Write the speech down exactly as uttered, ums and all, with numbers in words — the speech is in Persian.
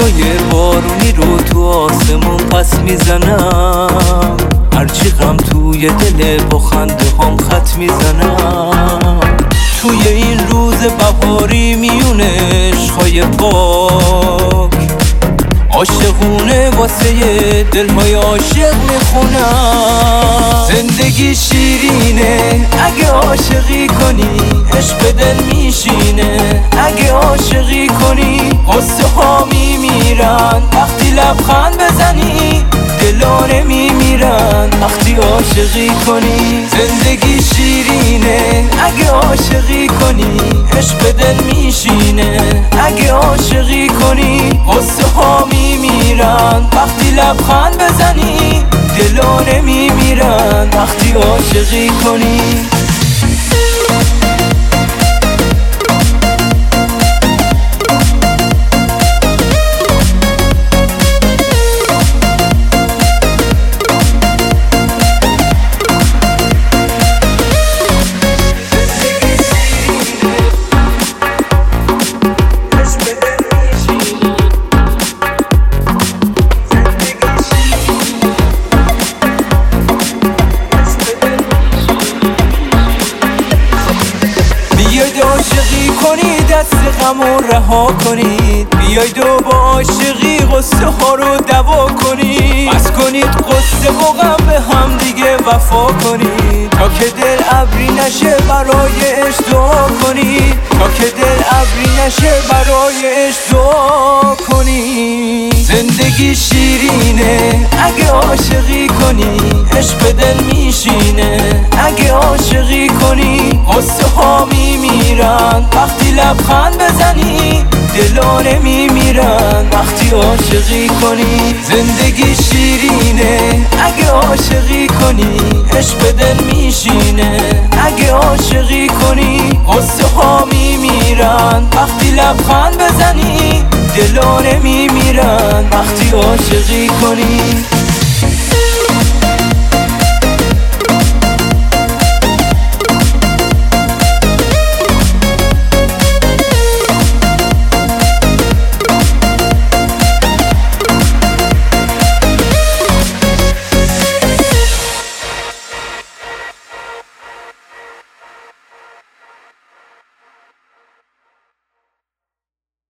ابرای بارونی رو تو آسمون پس میزنم، هرچی غم توی دل با خنده هم خط میزنم. توی این روز بهاری میون عشقهای پاک عاشقونه واسه دلهای عاشق میخونم. زندگی شیرینه اگه عاشقی کنی، عشق دل میشینه اگه عاشقی کنی. غصه ها میمیرن وقتی لبخند بزنی، دلا نمیمیرن وقتی عاشقی کنی. زندگی شیرینه اگه عاشقی کنی، عشق دل میشینه اگه عاشقی کنی. غصه ها میمیرن وقتی لبخند بزنی، دلا نمیمیرن وقتی عاشقی کنی. بیاید عاشقی کنید دست غمو رها کنید، بیاید و با عاشقی غصه ها رو دوا کنید. بس کنید غصه و غم به هم دیگه وفا کنید، تا که دل ابری نشه برای عشق دعا کنید، تا که دل ابری نشه برای عشق دعا کنید. زندگی شیرینه اگه عاشقی کنی، عشق دل میشینه اگه عاشقی کنی. غصه ها میمیرن وقتی لبخند بزنی، دلا نمیمیرن وقتی عاشقی کنی. زندگی شیرینه اگه عاشقی کنی، عشق دل میشینه اگه عاشقی کنی. غصه ها میمیرن وقتی لبخند بزنی، دلا نمیمیرن وقتی عاشقی کنی.